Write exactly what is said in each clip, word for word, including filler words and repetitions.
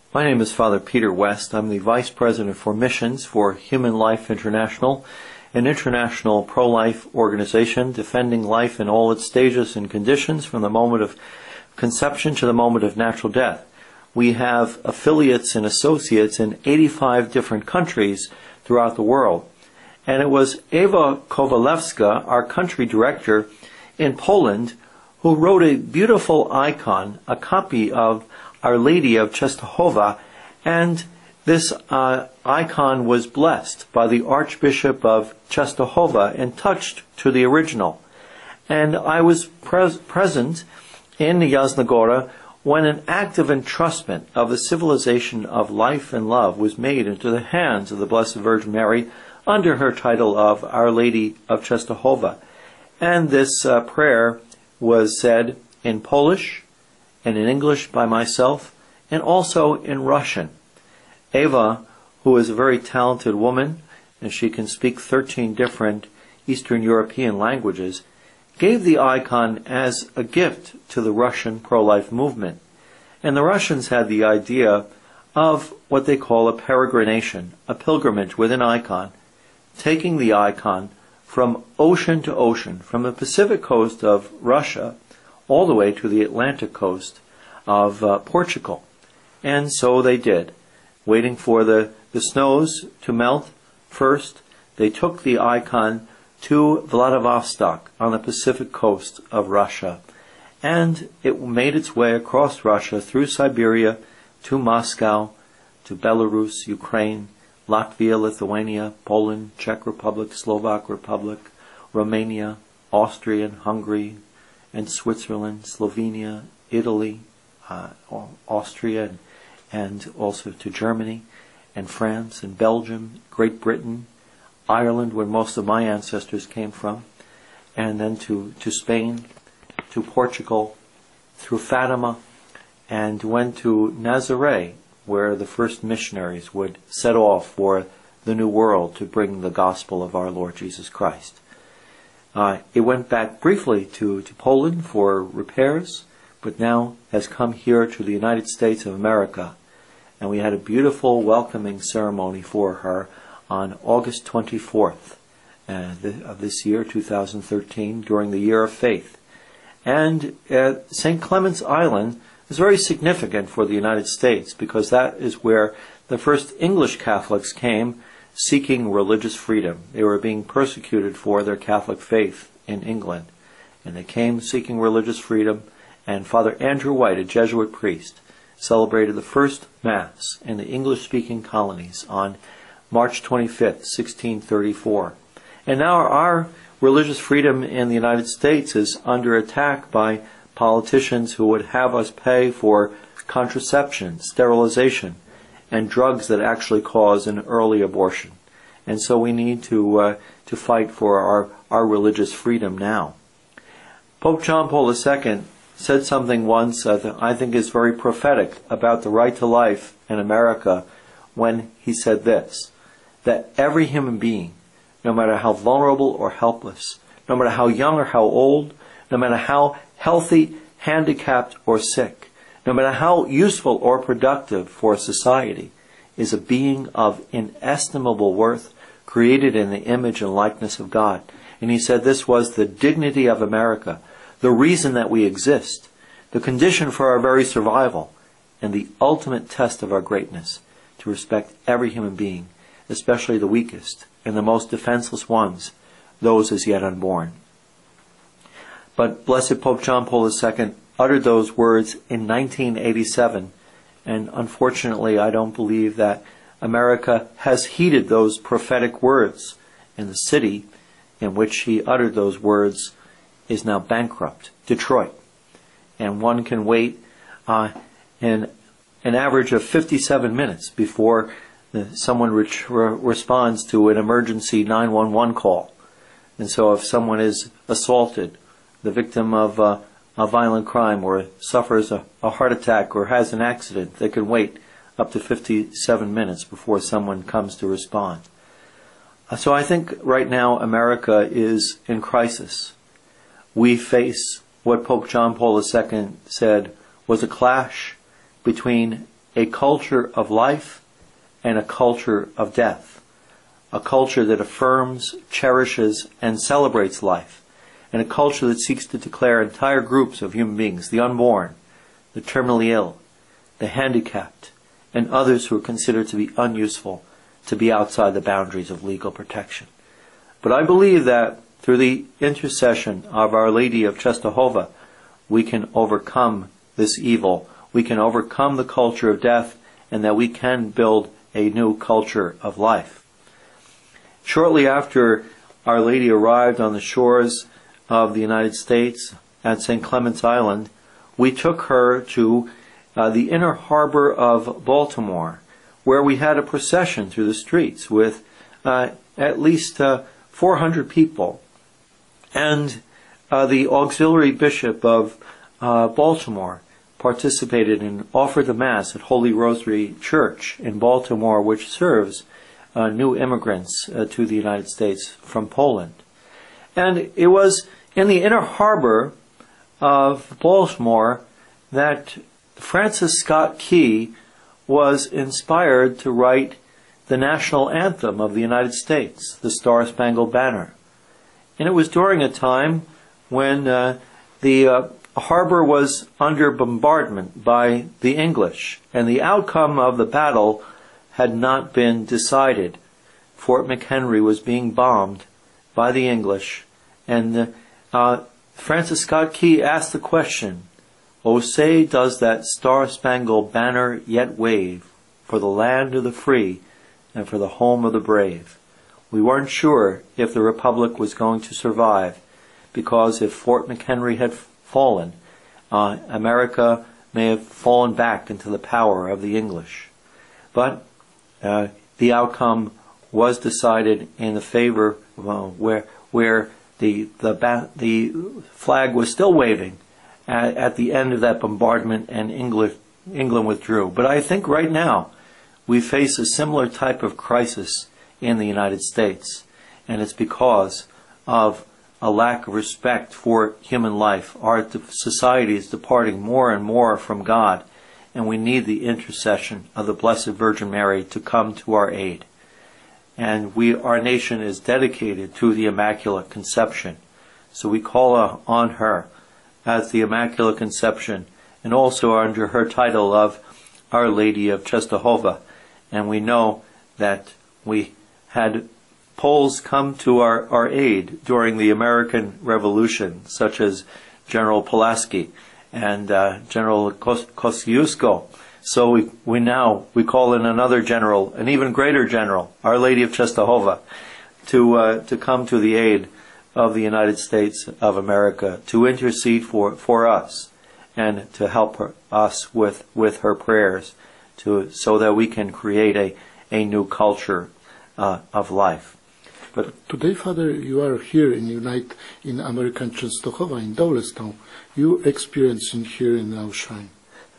My name is Father Peter West. I'm the Vice President for Missions for Human Life International, an international pro-life organization defending life in all its stages and conditions from the moment of conception to the moment of natural death. We have affiliates and associates in eighty-five different countries throughout the world. And it was Eva Kowalewska, our country director in Poland, who wrote a beautiful icon, a copy of Our Lady of Częstochowa, and this uh, icon was blessed by the Archbishop of Częstochowa and touched to the original. And I was pres present in Jasna Góra when an act of entrustment of the civilization of life and love was made into the hands of the Blessed Virgin Mary under her title of Our Lady of Częstochowa. And this uh, prayer was said in Polish and in English by myself, and also in Russian. Eva, who is a very talented woman, and she can speak thirteen different Eastern European languages, gave the icon as a gift to the Russian pro-life movement. And the Russians had the idea of what they call a peregrination, a pilgrimage with an icon, taking the icon from ocean to ocean, from the Pacific coast of Russia all the way to the Atlantic coast of uh, Portugal. And so they did. Waiting for the, the snows to melt first, they took the icon to Vladivostok on the Pacific coast of Russia. And it made its way across Russia through Siberia to Moscow, to Belarus, Ukraine, Latvia, Lithuania, Poland, Czech Republic, Slovak Republic, Romania, Austria, and Hungary, and Switzerland, Slovenia, Italy, uh, Austria, and, and also to Germany, and France, and Belgium, Great Britain, Ireland, where most of my ancestors came from, and then to, to Spain, to Portugal, through Fatima, and went to Nazaré, where the first missionaries would set off for the New World to bring the gospel of our Lord Jesus Christ. Uh, it went back briefly to, to Poland for repairs, but now has come here to the United States of America. And we had a beautiful welcoming ceremony for her on August twenty-fourth uh, th of this year, two thousand thirteen, during the Year of Faith. And uh, Saint Clement's Island is very significant for the United States because that is where the first English Catholics came seeking religious freedom. They were being persecuted for their Catholic faith in England. And they came seeking religious freedom, and Father Andrew White, a Jesuit priest, celebrated the first Mass in the English-speaking colonies on March twenty-fifth, sixteen thirty-four. And now our religious freedom in the United States is under attack by politicians who would have us pay for contraception, sterilization, and drugs that actually cause an early abortion. And so we need to uh, to fight for our, our religious freedom now. Pope John Paul the Second said something once uh, that I think is very prophetic about the right to life in America when he said this, that every human being, no matter how vulnerable or helpless, no matter how young or how old, no matter how healthy, handicapped, or sick, no matter how useful or productive for society, is a being of inestimable worth, created in the image and likeness of God. And he said this was the dignity of America, the reason that we exist, the condition for our very survival, and the ultimate test of our greatness, to respect every human being, especially the weakest and the most defenseless ones, those as yet unborn. But Blessed Pope John Paul the Second uttered those words in nineteen eighty-seven, and unfortunately I don't believe that America has heeded those prophetic words, and the city in which he uttered those words is now bankrupt, Detroit. And one can wait uh, in an average of fifty-seven minutes before the, someone re responds to an emergency nine one one call. And so if someone is assaulted, the victim of uh, a violent crime, or suffers a, a heart attack or has an accident, they can wait up to fifty-seven minutes before someone comes to respond. Uh, so I think right now America is in crisis. We face what Pope John Paul the Second said was a clash between a culture of life and a culture of death, a culture that affirms, cherishes, and celebrates life, and a culture that seeks to declare entire groups of human beings, the unborn, the terminally ill, the handicapped, and others who are considered to be unuseful, to be outside the boundaries of legal protection. But I believe that through the intercession of Our Lady of Czestochowa, we can overcome this evil, we can overcome the culture of death, and that we can build a new culture of life. Shortly after Our Lady arrived on the shores of the United States at Saint Clement's Island, we took her to uh, the inner harbor of Baltimore, where we had a procession through the streets with uh, at least uh, four hundred people. And uh, the auxiliary bishop of uh, Baltimore participated and offered the Mass at Holy Rosary Church in Baltimore, which serves uh, new immigrants uh, to the United States from Poland. And it was in the inner harbor of Baltimore that Francis Scott Key was inspired to write the national anthem of the United States, the Star-Spangled Banner. And it was during a time when uh, the uh, harbor was under bombardment by the English, and the outcome of the battle had not been decided. Fort McHenry was being bombed by the English, and uh, Francis Scott Key asked the question, "O say, does that star-spangled banner yet wave for the land of the free and for the home of the brave?" We weren't sure if the Republic was going to survive, because if Fort McHenry had fallen, uh, America may have fallen back into the power of the English. But uh, the outcome was decided in the favor uh, where where the the ba- the flag was still waving at, at the end of that bombardment, and England England withdrew. But I think right now we face a similar type of crisis in the United States, and it's because of a lack of respect for human life. Our society is departing more and more from God, and we need the intercession of the Blessed Virgin Mary to come to our aid. And we, our nation is dedicated to the Immaculate Conception, so we call on her as the Immaculate Conception, and also under her title of Our Lady of Czestochowa. And we know that we had Poles come to our, our aid during the American Revolution, such as General Pulaski and uh, General Kos- Kosciuszko. So we, we now, we call in another general, an even greater general, Our Lady of Czestochowa, to, uh, to come to the aid of the United States of America, to intercede for, for us, and to help her, us with, with her prayers, to, so that we can create a, a new culture uh, of life. But today, Father, you are here in Unite in American Czestochowa in Dowlestown. You experiencing here in our shrine.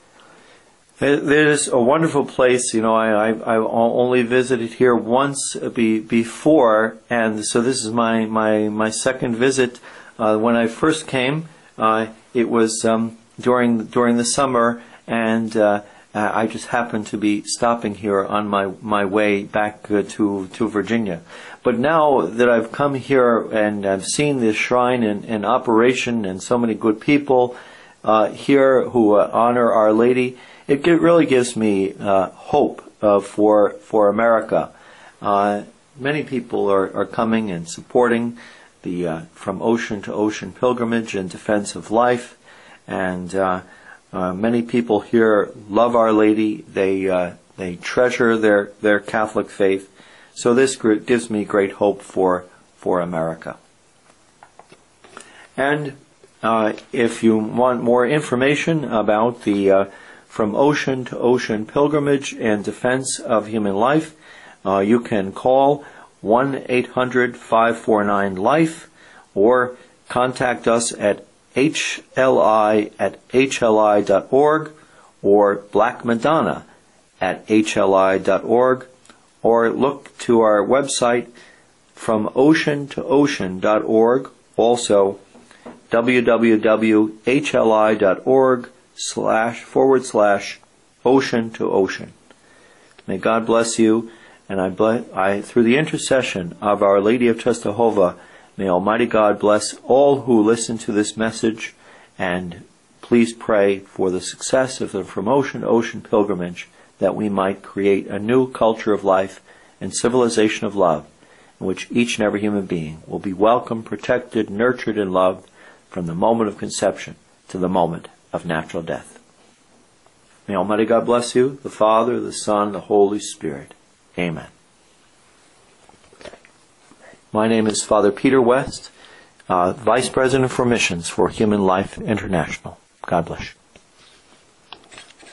There's a wonderful place. You know, I I, I only visited here once be, before, and so this is my my my second visit. Uh, when I first came, uh, it was um, during during the summer, and uh, I just happened to be stopping here on my my way back uh, to to Virginia. But now that I've come here and I've seen this shrine in, in operation, and so many good people uh, here who uh, honor Our Lady, it really gives me uh, hope uh, for for America. Uh, many people are, are coming and supporting the uh, From Ocean to Ocean pilgrimage in defense of life, and uh, uh, many people here love Our Lady. They uh, they treasure their, their Catholic faith. So this gives me great hope for for America. And uh, if you want more information about the uh, From Ocean to Ocean pilgrimage and defense of human life, uh, you can call one eight hundred five four nine life, or contact us at H L I at H L I dot org, or Black Madonna at H L I dot org, or look to our website from ocean to ocean dot org, also w w w dot h l i dot org slash forward slash ocean to ocean. May God bless you, and I, bless, I through the intercession of Our Lady of Czestochowa, may Almighty God bless all who listen to this message, and please pray for the success of the From Ocean to Ocean pilgrimage, that we might create a new culture of life and civilization of love, in which each and every human being will be welcomed, protected, nurtured, and loved from the moment of conception to the moment of natural death. May Almighty God bless you, the Father, the Son, the Holy Spirit. Amen. My name is Father Peter West, uh, Vice President for Missions for Human Life International. God bless you.